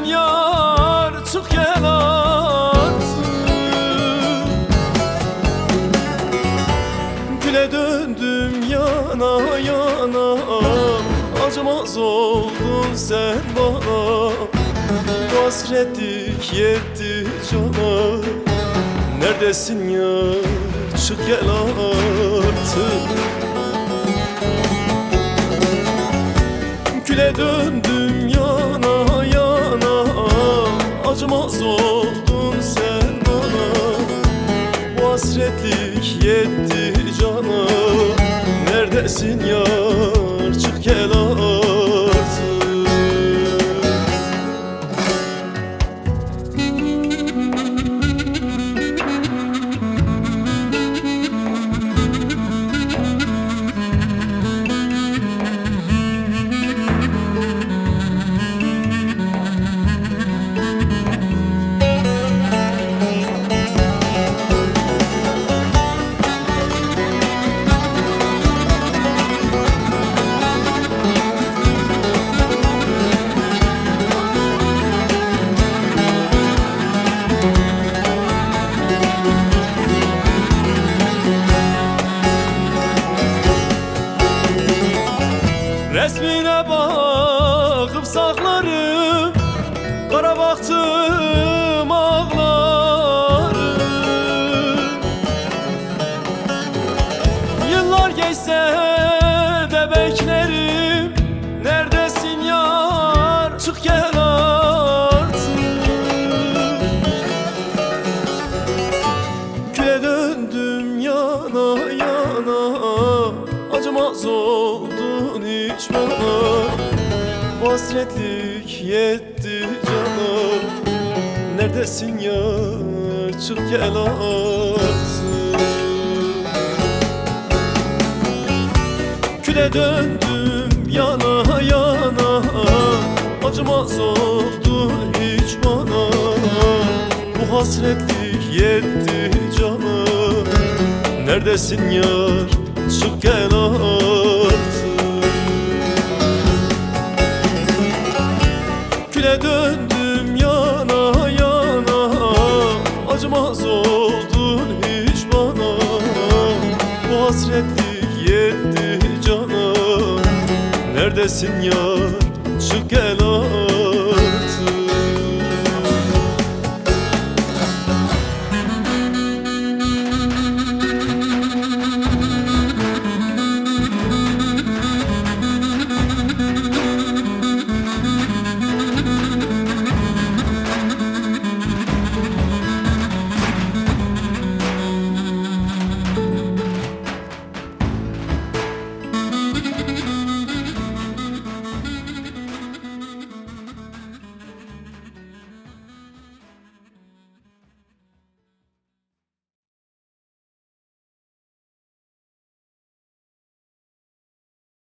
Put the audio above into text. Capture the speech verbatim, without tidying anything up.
Neredesin yar, çık gel artık. Güle döndüm yana yana, acımaz oldun sen bana. Bu hasretlik yetti cana. Neredesin yar, çık gel artık. Küle döndüm yana yana, acımaz oldun sen bana. Bu hasretlik yetti cana. Neredesin yar, çık gel artık. Resmine bakıp saklarım, kara baktım ağlarım. Yıllar geçse de beklerim. Neredesin yar, çık gel artık. Küle döndüm yana yana, acımaz oldun hiç bana. Bu hasretlik yetti cana. Neredesin yar, çık gel artık. Küle döndüm yana yana, acımaz oldun hiç bana. Bu hasretlik yetti cana. Neredesin yar, çık gel artık. Küle döndüm yana yana, acımaz oldun hiç bana. Bu hasretlik yetti cana. Neredesin yar, çık gel